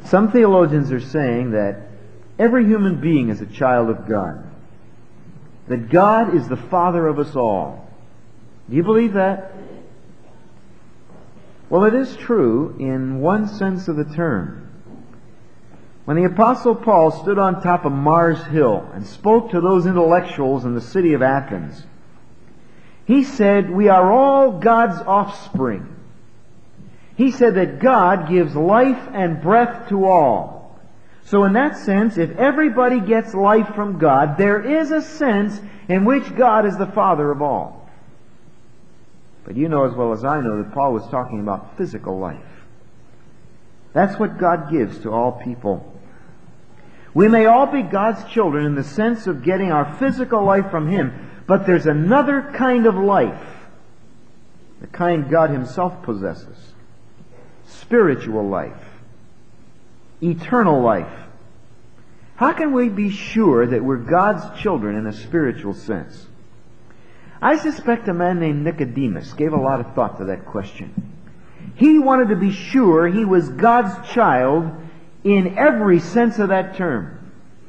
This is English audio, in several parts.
Some theologians are saying that every human being is a child of God. That God is the Father of us all. Do you believe that? Well, it is true in one sense of the term. When the Apostle Paul stood on top of Mars Hill and spoke to those intellectuals in the city of Athens, he said, "We are all God's offspring." He said that God gives life and breath to all. So in that sense, if everybody gets life from God, there is a sense in which God is the Father of all. But you know as well as I know that Paul was talking about physical life. That's what God gives to all people. We may all be God's children in the sense of getting our physical life from Him, but there's another kind of life, the kind God Himself possesses. Spiritual life. Eternal life. How can we be sure that we're God's children in a spiritual sense? I suspect a man named Nicodemus gave a lot of thought to that question. He wanted to be sure he was God's child in every sense of that term.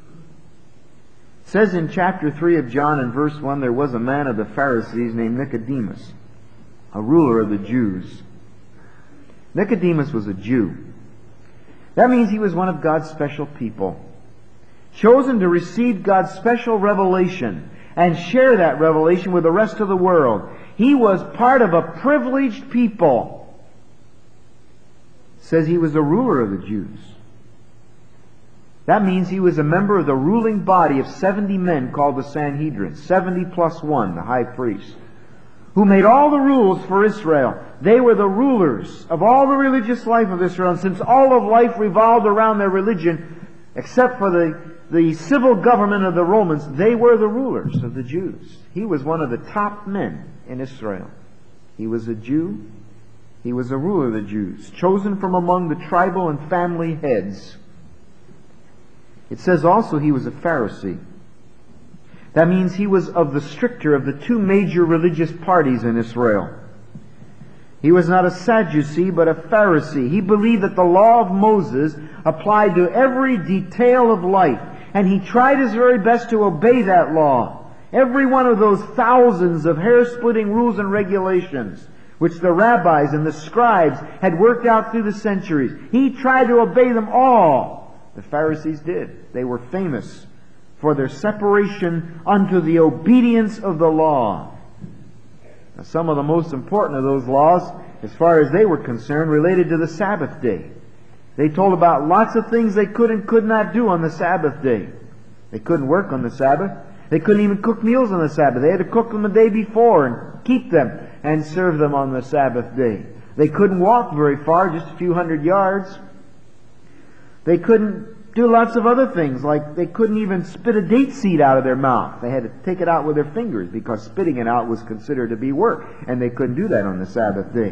It says in chapter 3 of John in verse 1, there was a man of the Pharisees named Nicodemus, a ruler of the Jews. Nicodemus was a Jew. That means he was one of God's special people, chosen to receive God's special revelation and share that revelation with the rest of the world. He was part of a privileged people. It says he was a ruler of the Jews. That means he was a member of the ruling body of 70 men called the Sanhedrin, 70 plus 1, the high priest, who made all the rules for Israel. They were the rulers of all the religious life of Israel. And since all of life revolved around their religion, except for the civil government of the Romans, they were the rulers of the Jews. He was one of the top men in Israel. He was a Jew. He was a ruler of the Jews, chosen from among the tribal and family heads. It says also he was a Pharisee. That means he was of the stricter of the two major religious parties in Israel. He was not a Sadducee, but a Pharisee. He believed that the law of Moses applied to every detail of life, and he tried his very best to obey that law. Every one of those thousands of hair-splitting rules and regulations which the rabbis and the scribes had worked out through the centuries, he tried to obey them all. The Pharisees did. They were famous for their separation unto the obedience of the law. Now, some of the most important of those laws, as far as they were concerned, related to the Sabbath day. They told about lots of things they could and could not do on the Sabbath day. They couldn't work on the Sabbath. They couldn't even cook meals on the Sabbath. They had to cook them the day before and keep them and serve them on the Sabbath day. They couldn't walk very far, just a few hundred yards. They couldn't do lots of other things, like they couldn't even spit a date seed out of their mouth. They had to take it out with their fingers because spitting it out was considered to be work, and they couldn't do that on the Sabbath day.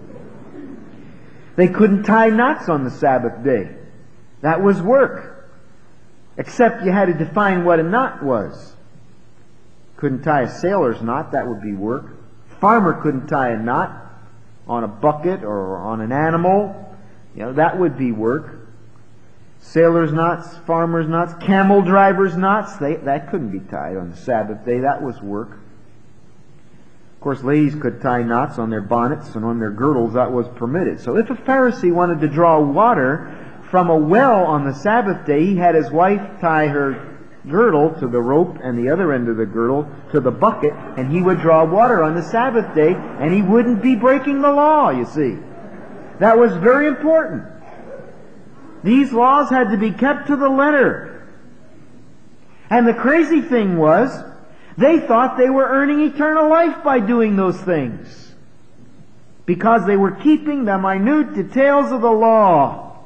They couldn't tie knots on the Sabbath day. That was work. Except you had to define what a knot was. Couldn't tie a sailor's knot, that would be work. Farmer couldn't tie a knot on a bucket or on an animal. That would be work. Sailor's knots, farmer's knots, camel driver's knots, that couldn't be tied on the Sabbath day. That was work. Of course, ladies could tie knots on their bonnets and on their girdles. That was permitted. So if a Pharisee wanted to draw water from a well on the Sabbath day, he had his wife tie her girdle to the rope and the other end of the girdle to the bucket, and he would draw water on the Sabbath day, and he wouldn't be breaking the law, you see. That was very important. These laws had to be kept to the letter. And the crazy thing was, they thought they were earning eternal life by doing those things, because they were keeping the minute details of the law.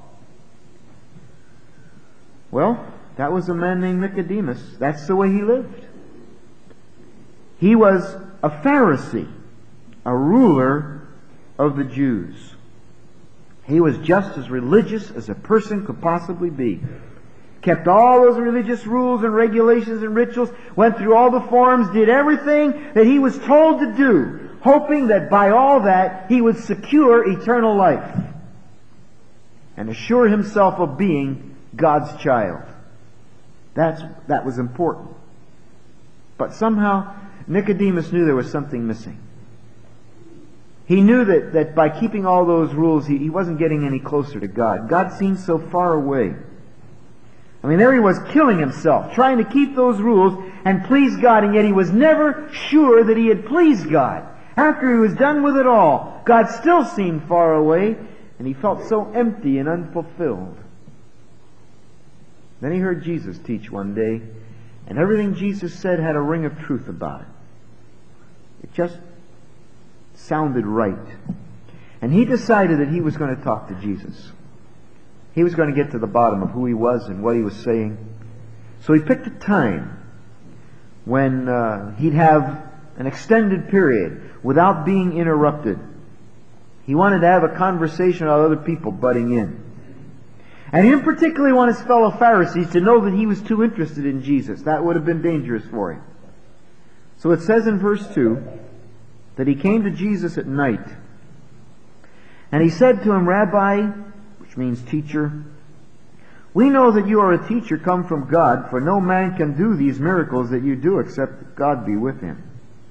Well, that was a man named Nicodemus. That's the way he lived. He was a Pharisee, a ruler of the Jews. He was just as religious as a person could possibly be. Kept all those religious rules and regulations and rituals, went through all the forms, did everything that he was told to do, hoping that by all that he would secure eternal life. and assure himself of being God's child. That was important. But somehow Nicodemus knew there was something missing. He knew that by keeping all those rules, he wasn't getting any closer to God. God seemed so far away. I mean, there he was killing himself, trying to keep those rules and please God, and yet he was never sure that he had pleased God. After he was done with it all, God still seemed far away, and he felt so empty and unfulfilled. Then he heard Jesus teach one day, and everything Jesus said had a ring of truth about it. It just sounded right. And he decided that he was going to talk to Jesus. He was going to get to the bottom of who he was and what he was saying. So he picked a time when he'd have an extended period without being interrupted. He wanted to have a conversation with other people butting in. And he didn't particularly want his fellow Pharisees to know that he was too interested in Jesus. That would have been dangerous for him. So it says in verse 2 that he came to Jesus at night. And he said to him, Rabbi, which means teacher, we know that you are a teacher come from God, for no man can do these miracles that you do except that God be with him.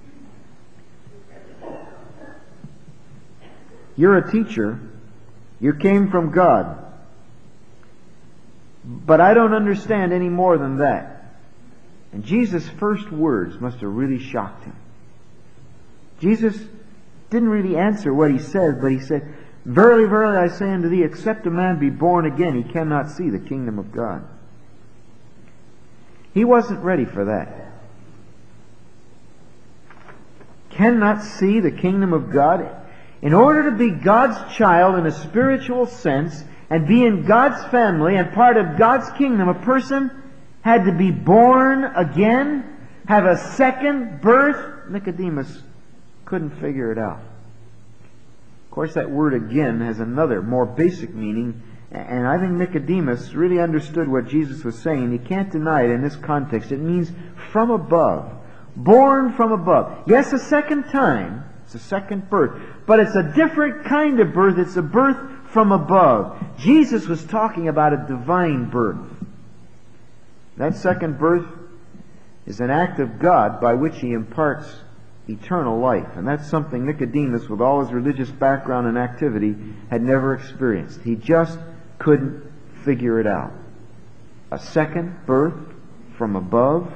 You're a teacher. You came from God. But I don't understand any more than that. And Jesus' first words must have really shocked him. Jesus didn't really answer what he said, but he said, Verily, verily, I say unto thee, except a man be born again, he cannot see the kingdom of God. He wasn't ready for that. Cannot see the kingdom of God. In order to be God's child in a spiritual sense, and be in God's family and part of God's kingdom, a person had to be born again, have a second birth. Nicodemus couldn't figure it out. Of course, that word again has another, more basic meaning, and I think Nicodemus really understood what Jesus was saying. He can't deny it in this context. It means from above. Born from above. Yes, a second time. It's a second birth. But it's a different kind of birth. It's a birth from above. Jesus was talking about a divine birth. That second birth is an act of God by which He imparts eternal life. And that's something Nicodemus, with all his religious background and activity, had never experienced. He just couldn't figure it out. A second birth from above.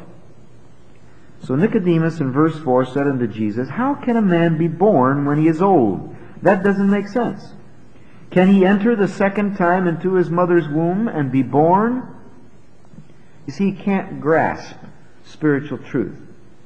So Nicodemus in verse 4 said unto Jesus, How can a man be born when he is old? That doesn't make sense. Can he enter the second time into his mother's womb and be born? You see, he can't grasp spiritual truth.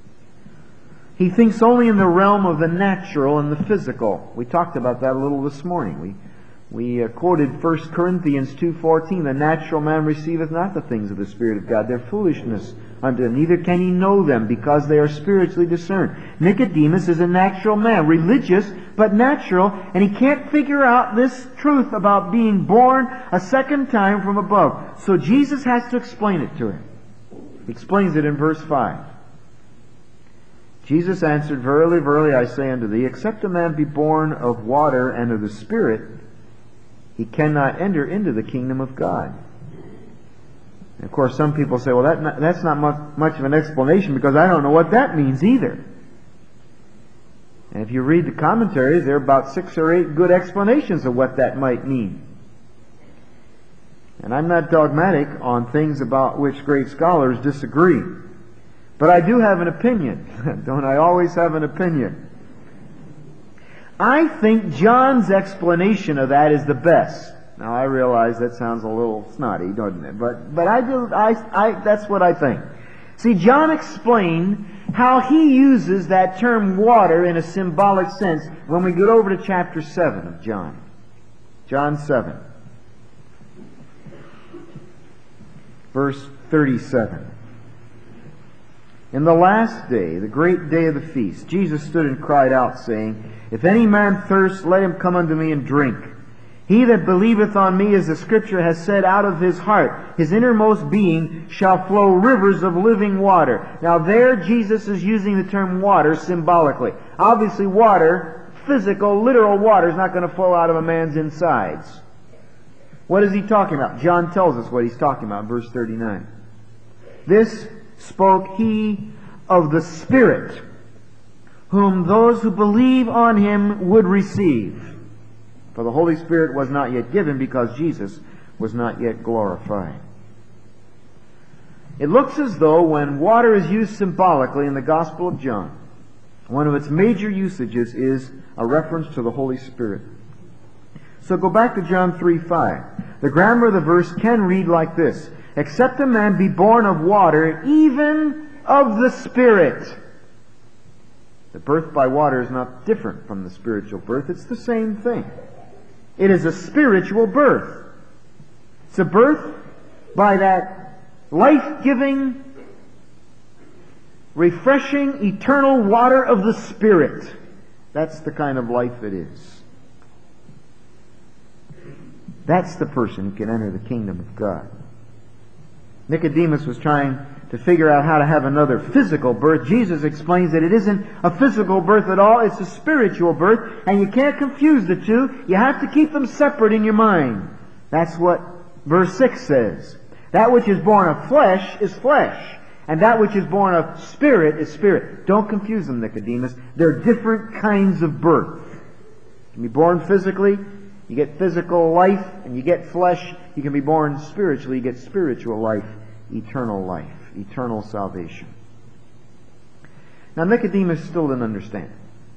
He thinks only in the realm of the natural and the physical. We talked about that a little this morning. We quoted 1 Corinthians 2:14, The natural man receiveth not the things of the Spirit of God. They're foolishness unto him. Neither can he know them, because they are spiritually discerned. Nicodemus is a natural man, religious but natural, and he can't figure out this truth about being born a second time from above. So Jesus has to explain it to him. He explains it in verse 5. Jesus answered, Verily, verily, I say unto thee, except a man be born of water and of the Spirit, he cannot enter into the kingdom of God. And of course, some people say, well, that's not much of an explanation, because I don't know what that means either. And if you read the commentaries, there are about 6 or 8 good explanations of what that might mean. And I'm not dogmatic on things about which great scholars disagree. But I do have an opinion. Don't I always have an opinion? I think John's explanation of that is the best. Now, I realize that sounds a little snotty, doesn't it? But that's what I think. See, John explained how he uses that term water in a symbolic sense when we get over to chapter 7 of John. John 7. Verse 37. In the last day, the great day of the feast, Jesus stood and cried out, saying, If any man thirst, let him come unto me and drink. He that believeth on me, as the Scripture has said, out of his heart, his innermost being, shall flow rivers of living water. Now there, Jesus is using the term water symbolically. Obviously water, physical, literal water, is not going to flow out of a man's insides. What is he talking about? John tells us what he's talking about in verse 39. This spoke he of the Spirit, whom those who believe on him would receive. For the Holy Spirit was not yet given, because Jesus was not yet glorified. It looks as though when water is used symbolically in the Gospel of John, one of its major usages is a reference to the Holy Spirit. So go back to John 3:5. The grammar of the verse can read like this: except a man be born of water, even of the Spirit. The birth by water is not different from the spiritual birth. It's the same thing. It is a spiritual birth. It's a birth by that life-giving, refreshing, eternal water of the Spirit. That's the kind of life it is. That's the person who can enter the kingdom of God. Nicodemus was trying to figure out how to have another physical birth. Jesus explains that it isn't a physical birth at all, it's a spiritual birth, and you can't confuse the two. You have to keep them separate in your mind. That's what verse 6 says. That which is born of flesh is flesh, and that which is born of spirit is spirit. Don't confuse them, Nicodemus. They're different kinds of birth. You can be born physically, you get physical life, and you get flesh. You can be born spiritually, you get spiritual life, eternal salvation. Now Nicodemus still didn't understand.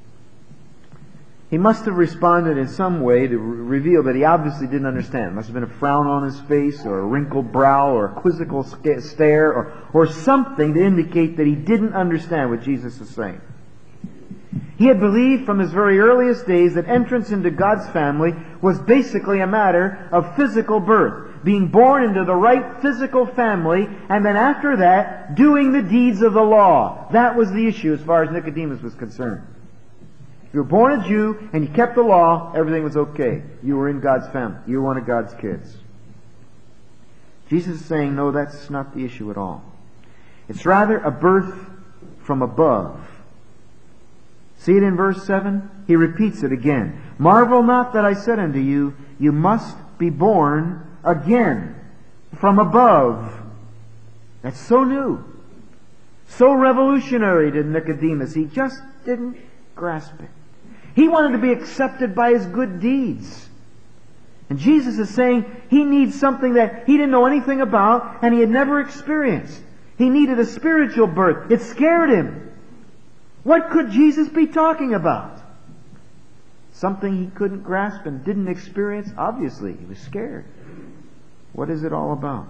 He must have responded in some way to reveal that he obviously didn't understand. It must have been a frown on his face, or a wrinkled brow, or a quizzical stare, or something to indicate that he didn't understand what Jesus is saying. He had believed from his very earliest days that entrance into God's family was basically a matter of physical birth, being born into the right physical family, and then after that, doing the deeds of the law. That was the issue as far as Nicodemus was concerned. If you were born a Jew and you kept the law, everything was okay. You were in God's family. You were one of God's kids. Jesus is saying, no, that's not the issue at all. It's rather a birth from above. See it in verse 7? He repeats it again. Marvel not that I said unto you, you must be born again from above. That's so new, so revolutionary to Nicodemus. He just didn't grasp it. He wanted to be accepted by his good deeds. And Jesus is saying he needs something that he didn't know anything about and he had never experienced. He needed a spiritual birth. It scared him. What could Jesus be talking about? Something he couldn't grasp and didn't experience? Obviously, he was scared. What is it all about?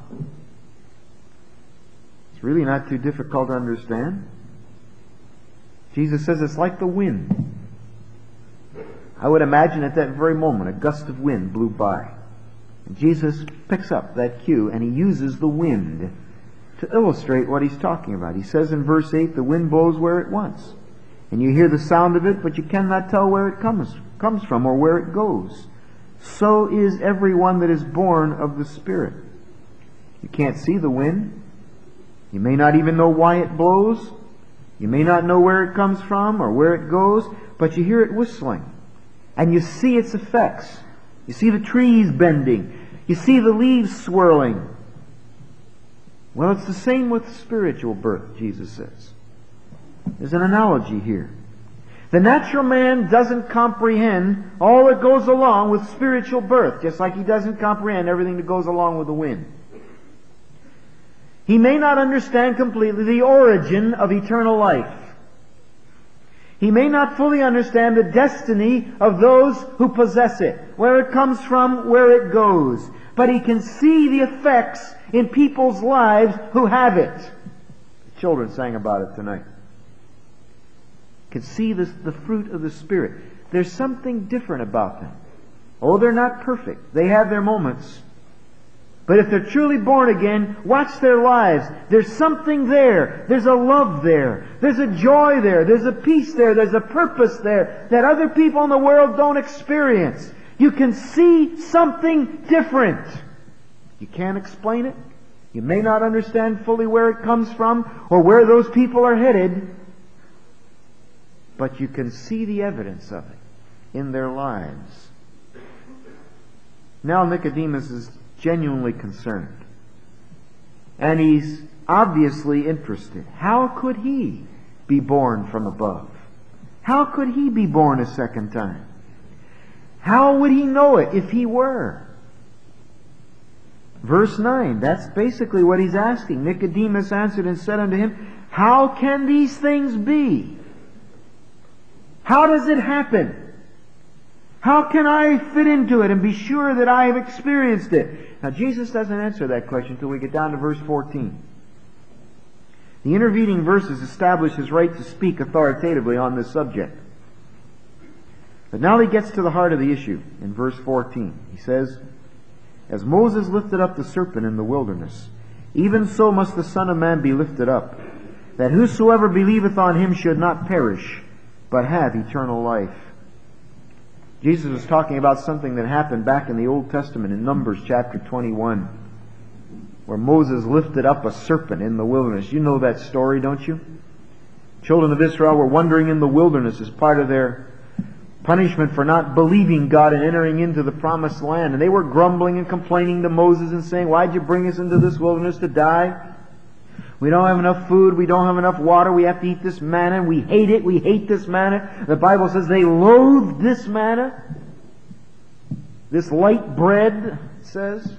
It's really not too difficult to understand. Jesus says it's like the wind. I would imagine at that very moment a gust of wind blew by. And Jesus picks up that cue and he uses the wind to illustrate what he's talking about. He says in verse 8, the wind blows where it wants. And you hear the sound of it, but you cannot tell where it comes from or where it goes. So is everyone that is born of the Spirit. You can't see the wind. You may not even know why it blows. You may not know where it comes from or where it goes, but you hear it whistling. And you see its effects. You see the trees bending. You see the leaves swirling. Well, it's the same with spiritual birth, Jesus says. There's an analogy here. The natural man doesn't comprehend all that goes along with spiritual birth, just like he doesn't comprehend everything that goes along with the wind. He may not understand completely the origin of eternal life. He may not fully understand the destiny of those who possess it, where it comes from, where it goes. But he can see the effects in people's lives who have it. The children sang about it tonight. Can see the fruit of the Spirit. There's something different about them. Oh, they're not perfect. They have their moments. But if they're truly born again, watch their lives. There's something there. There's a love there. There's a joy there. There's a peace there. There's a purpose there that other people in the world don't experience. You can see something different. You can't explain it. You may not understand fully where it comes from or where those people are headed. But you can see the evidence of it in their lives. Now Nicodemus is genuinely concerned. And he's obviously interested. How could he be born from above? How could he be born a second time? How would he know it if he were? Verse 9, that's basically what he's asking. Nicodemus answered and said unto him, How can these things be? How does it happen? How can I fit into it and be sure that I have experienced it? Now Jesus doesn't answer that question until we get down to verse 14. The intervening verses establish his right to speak authoritatively on this subject. But now he gets to the heart of the issue in verse 14. He says, As Moses lifted up the serpent in the wilderness, even so must the Son of Man be lifted up, that whosoever believeth on him should not perish, but have eternal life. Jesus was talking about something that happened back in the Old Testament in Numbers chapter 21, where Moses lifted up a serpent in the wilderness. You know that story, don't you? Children of Israel were wandering in the wilderness as part of their punishment for not believing God and entering into the promised land. And they were grumbling and complaining to Moses and saying, Why'd you bring us into this wilderness to die? We don't have enough food. We don't have enough water. We have to eat this manna. We hate it. We hate this manna. The Bible says they loathed this manna. This light bread, it says.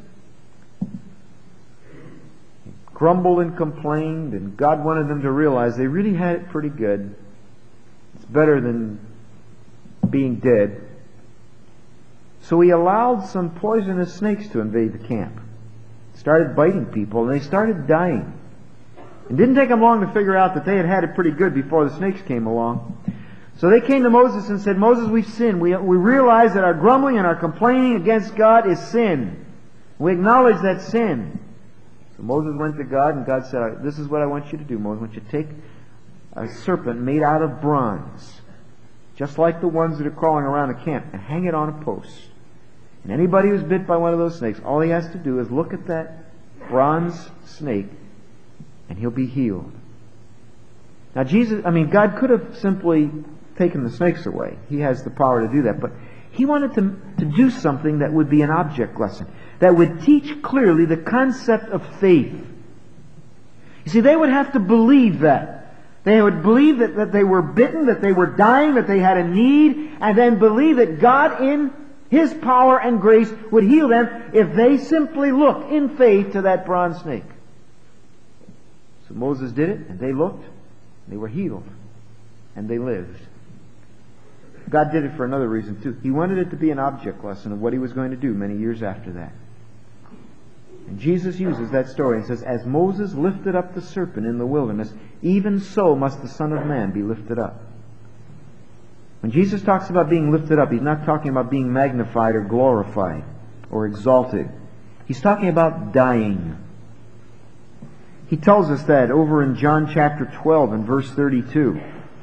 Grumbled and complained, and God wanted them to realize they really had it pretty good. It's better than being dead. So he allowed some poisonous snakes to invade the camp. Started biting people, and they started dying. It didn't take them long to figure out that they had had it pretty good before the snakes came along. So they came to Moses and said, Moses, we've sinned. We realize that our grumbling and our complaining against God is sin. We acknowledge that sin. So Moses went to God, and God said, This is what I want you to do, Moses. I want you to take a serpent made out of bronze, just like the ones that are crawling around a camp, and hang it on a post. And anybody who's bit by one of those snakes, all he has to do is look at that bronze snake, and he'll be healed. Now God could have simply taken the snakes away. He has the power to do that. But he wanted to do something that would be an object lesson, that would teach clearly the concept of faith. You see, they would have to believe that. They would believe that they were bitten, that they were dying, that they had a need, and then believe that God in His power and grace would heal them if they simply look in faith to that bronze snake. So Moses did it, and they looked, they were healed, and they lived. God did it for another reason too. He wanted it to be an object lesson of what He was going to do many years after that. And Jesus uses that story and says, As Moses lifted up the serpent in the wilderness, even so must the Son of Man be lifted up. When Jesus talks about being lifted up, He's not talking about being magnified or glorified or exalted. He's talking about dying. He tells us that over in John chapter 12 and verse 32.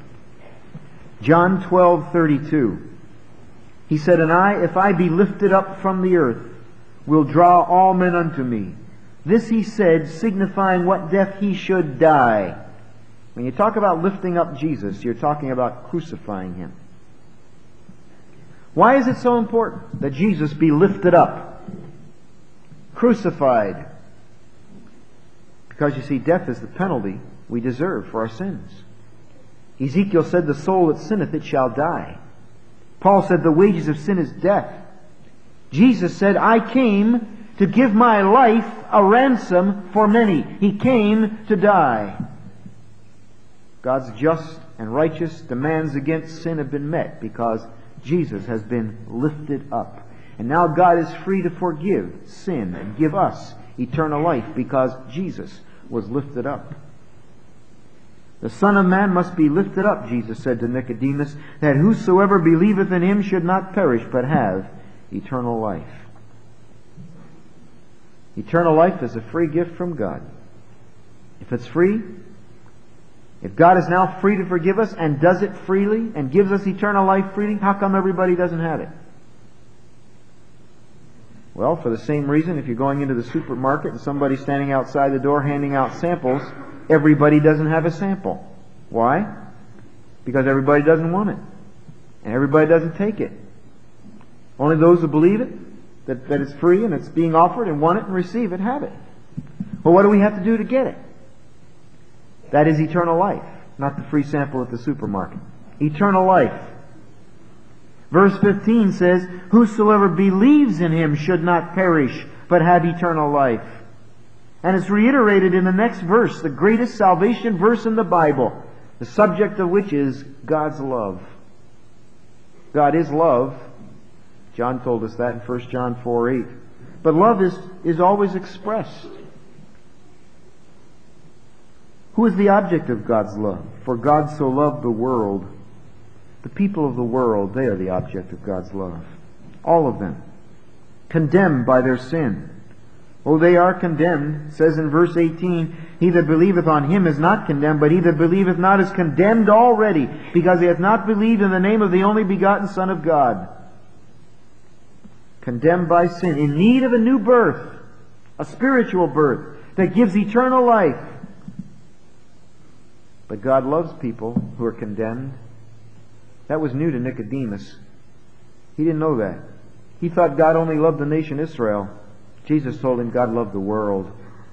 John 12:32. He said, And I, if I be lifted up from the earth, will draw all men unto me. This He said, signifying what death He should die. When you talk about lifting up Jesus, you're talking about crucifying Him. Why is it so important that Jesus be lifted up, crucified? Because you see, death is the penalty we deserve for our sins. Ezekiel said, The soul that sinneth, it shall die. Paul said, The wages of sin is death. Jesus said, I came to give my life a ransom for many. He came to die. God's just and righteous demands against sin have been met because Jesus has been lifted up. And now God is free to forgive sin and give us eternal life because Jesus was lifted up. The Son of Man must be lifted up, Jesus said to Nicodemus, that whosoever believeth in Him should not perish, but have eternal life. Eternal life is a free gift from God. If it's free, if God is now free to forgive us and does it freely and gives us eternal life freely, how come everybody doesn't have it? Well, for the same reason, if you're going into the supermarket and somebody's standing outside the door handing out samples, everybody doesn't have a sample. Why? Because everybody doesn't want it. And everybody doesn't take it. Only those who believe it, that it's free and it's being offered, and want it and receive it, have it. Well, what do we have to do to get it? That is eternal life, not the free sample at the supermarket. Eternal life. Verse 15 says, "Whosoever believes in Him should not perish, but have eternal life." And it's reiterated in the next verse, the greatest salvation verse in the Bible, the subject of which is God's love. God is love. John told us that in 1 John 4:8. But love is always expressed. Who is the object of God's love? For God so loved the world. The people of the world, they are the object of God's love. All of them. Condemned by their sin. Oh, they are condemned. It says in verse 18, "He that believeth on Him is not condemned, but he that believeth not is condemned already, because he hath not believed in the name of the only begotten Son of God." Condemned by sin, in need of a new birth, a spiritual birth that gives eternal life. But God loves people who are condemned. That was new to Nicodemus. He didn't know that. He thought God only loved the nation Israel. Jesus told him God loved the world.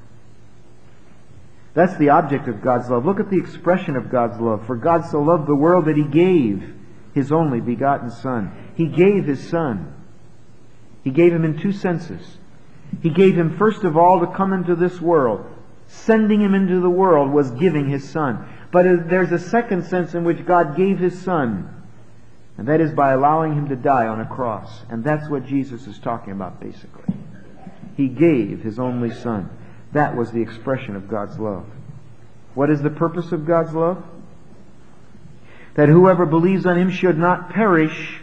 That's the object of God's love. Look at the expression of God's love. For God so loved the world that He gave His only begotten Son. He gave His Son. He gave Him in two senses. He gave Him first of all to come into this world. Sending Him into the world was giving His Son. But there's a second sense in which God gave His Son. And that is by allowing Him to die on a cross. And that's what Jesus is talking about basically. He gave His only Son. That was the expression of God's love. What is the purpose of God's love? That whoever believes on Him should not perish,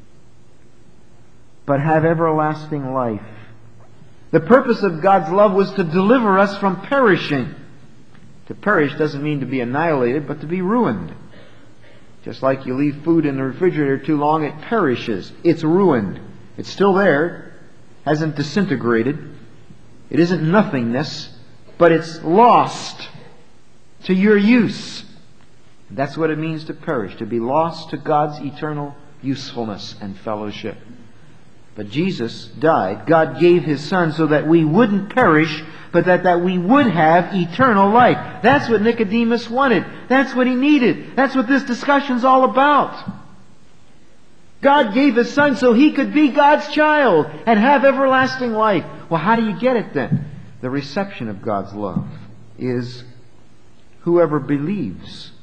but have everlasting life. The purpose of God's love was to deliver us from perishing. To perish doesn't mean to be annihilated, but to be ruined. Just like you leave food in the refrigerator too long, it perishes. It's ruined. It's still there. Hasn't disintegrated. It isn't nothingness, but it's lost to your use. That's what it means to perish, to be lost to God's eternal usefulness and fellowship. But Jesus died. God gave His Son so that we wouldn't perish, but that we would have eternal life. That's what Nicodemus wanted. That's what he needed. That's what this discussion's all about. God gave His Son so He could be God's child and have everlasting life. Well, how do you get it then? The reception of God's love is whoever believes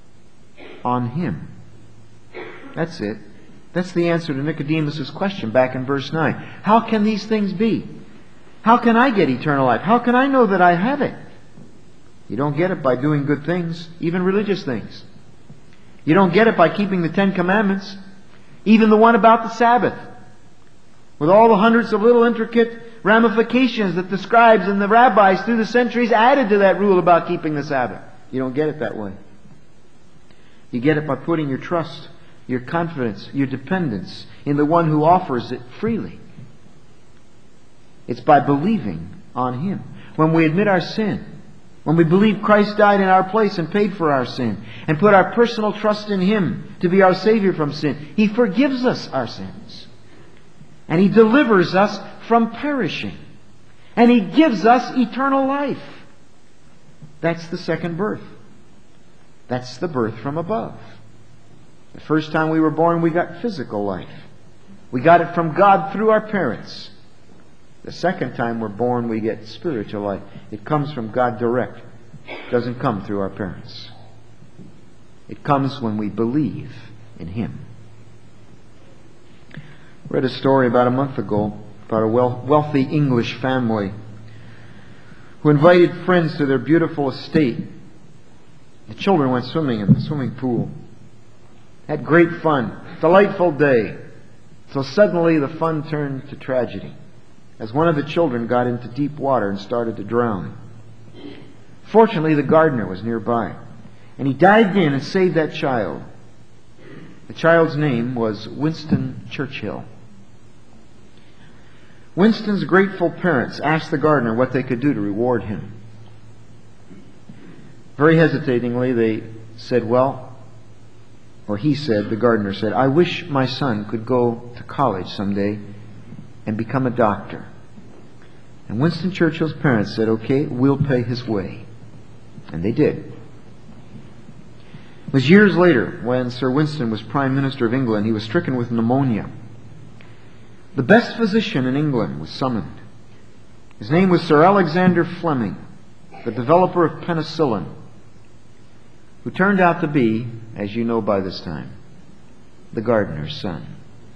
on Him. That's it. That's the answer to Nicodemus' question back in verse 9. How can these things be? How can I get eternal life? How can I know that I have it? You don't get it by doing good things, even religious things. You don't get it by keeping the 10 Commandments, even the one about the Sabbath, with all the hundreds of little intricate ramifications that the scribes and the rabbis through the centuries added to that rule about keeping the Sabbath. You don't get it that way. You get it by putting your trust, your confidence, your dependence in the one who offers it freely. It's by believing on Him. When we admit our sin, when we believe Christ died in our place and paid for our sin, and put our personal trust in Him to be our Savior from sin, He forgives us our sins. And He delivers us from perishing. And He gives us eternal life. That's the second birth. That's the birth from above. The first time we were born, we got physical life. We got it from God through our parents. The second time we're born, we get spiritual life. It comes from God direct. It doesn't come through our parents. It comes when we believe in Him. I read a story about a month ago about a wealthy English family who invited friends to their beautiful estate. The children went swimming in the swimming pool. Had great fun. Delightful day. So suddenly the fun turned to tragedy as one of the children got into deep water and started to drown. Fortunately, the gardener was nearby, and he dived in and saved that child. The child's name was Winston Churchill. Winston's grateful parents asked the gardener what they could do to reward him. Very hesitatingly, they said, the gardener said, "I wish my son could go to college someday and become a doctor. And Winston Churchill's parents said, okay, we'll pay his way. And they did. It was years later, when Sir Winston was Prime Minister of England, he was stricken with pneumonia. The best physician in England was summoned. His name was Sir Alexander Fleming, the developer of penicillin, who turned out to be, as you know by this time, the gardener's son.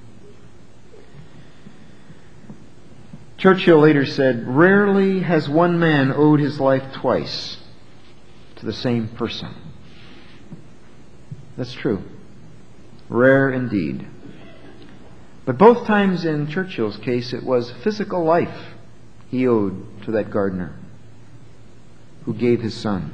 Churchill later said, "Rarely has one man owed his life twice to the same person." That's true. Rare indeed. But both times in Churchill's case, it was physical life he owed to that gardener who gave his son.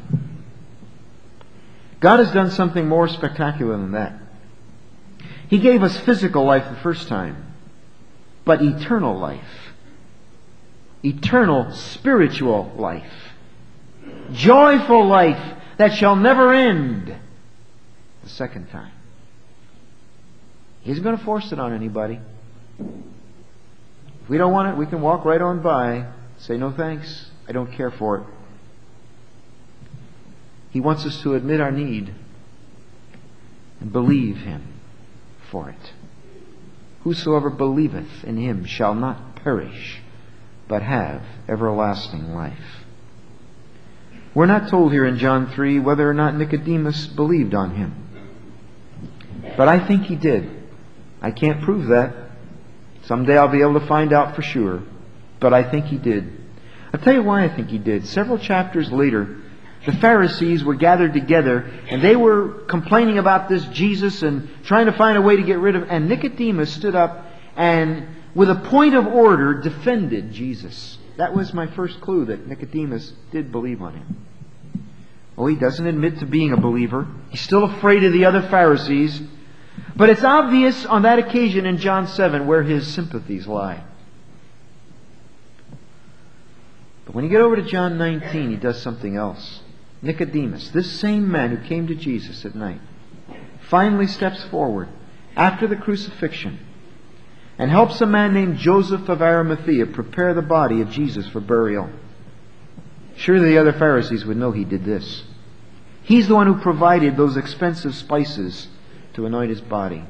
God has done something more spectacular than that. He gave us physical life the first time, but eternal life. Eternal spiritual life. Joyful life that shall never end the second time. He isn't going to force it on anybody. If we don't want it, we can walk right on by, say, no thanks, I don't care for it. He wants us to admit our need and believe Him for it. Whosoever believeth in Him shall not perish, but have everlasting life. We're not told here in John 3 whether or not Nicodemus believed on Him. But I think he did. I can't prove that. Someday I'll be able to find out for sure. But I think he did. I'll tell you why I think he did. Several chapters later, the Pharisees were gathered together and they were complaining about this Jesus and trying to find a way to get rid of him. And Nicodemus stood up and, with a point of order, defended Jesus. That was my first clue that Nicodemus did believe on Him. Oh, he doesn't admit to being a believer. He's still afraid of the other Pharisees. But it's obvious on that occasion in John 7 where his sympathies lie. But when you get over to John 19, he does something else. Nicodemus, this same man who came to Jesus at night, finally steps forward after the crucifixion and helps a man named Joseph of Arimathea prepare the body of Jesus for burial. Surely the other Pharisees would know he did this. He's the one who provided those expensive spices to anoint His body.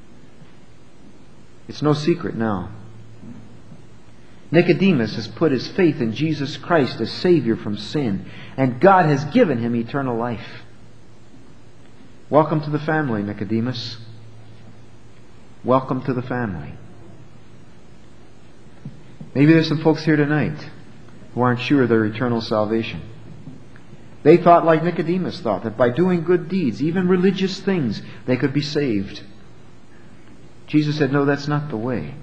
It's no secret now. Nicodemus has put his faith in Jesus Christ as Savior from sin, and God has given him eternal life. Welcome to the family, Nicodemus. Welcome to the family. Maybe there's some folks here tonight who aren't sure of their eternal salvation. They thought, like Nicodemus thought, that by doing good deeds, even religious things, they could be saved. Jesus said, no, that's not the way.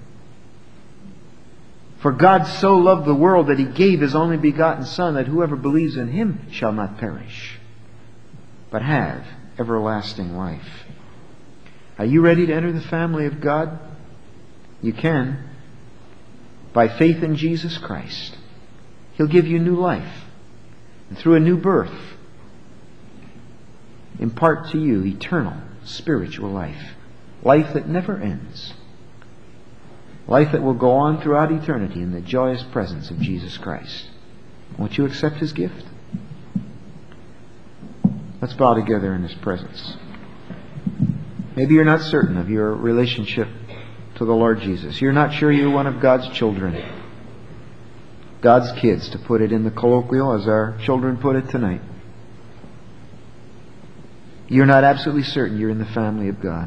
For God so loved the world that He gave His only begotten Son, that whoever believes in Him shall not perish, but have everlasting life. Are you ready to enter the family of God? You can. By faith in Jesus Christ. He'll give you new life. And through a new birth, impart to you eternal spiritual life. Life that never ends. Life that will go on throughout eternity in the joyous presence of Jesus Christ. Won't you accept His gift? Let's bow together in His presence. Maybe you're not certain of your relationship to the Lord Jesus. You're not sure you're one of God's children. God's kids, to put it in the colloquial as our children put it tonight. You're not absolutely certain you're in the family of God.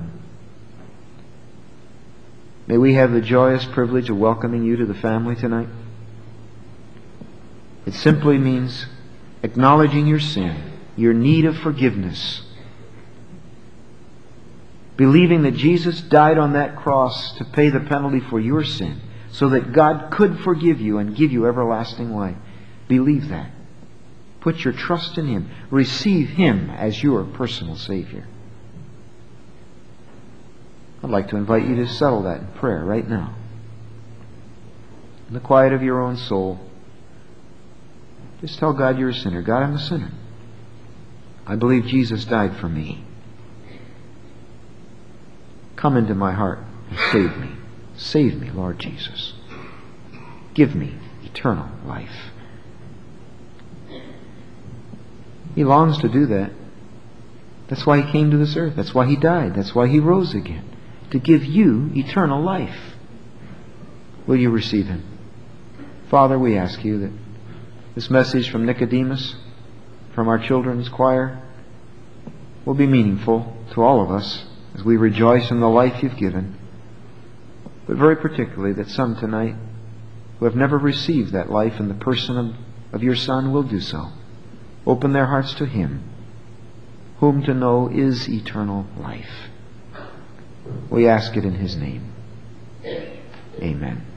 May we have the joyous privilege of welcoming you to the family tonight. It simply means acknowledging your sin, your need of forgiveness, believing that Jesus died on that cross to pay the penalty for your sin, so that God could forgive you and give you everlasting life. Believe that. Put your trust in Him. Receive Him as your personal Savior. I'd like to invite you to settle that in prayer right now. In the quiet of your own soul, just tell God you're a sinner. God, I'm a sinner. I believe Jesus died for me. Come into my heart and save me. Save me, Lord Jesus. Give me eternal life. He longs to do that. That's why He came to this earth. That's why He died. That's why He rose again. To give you eternal life. Will you receive Him? Father, we ask You that this message from Nicodemus, from our children's choir, will be meaningful to all of us as we rejoice in the life You've given. But very particularly that some tonight who have never received that life in the person of Your Son will do so. Open their hearts to Him, whom to know is eternal life. We ask it in His name. Amen.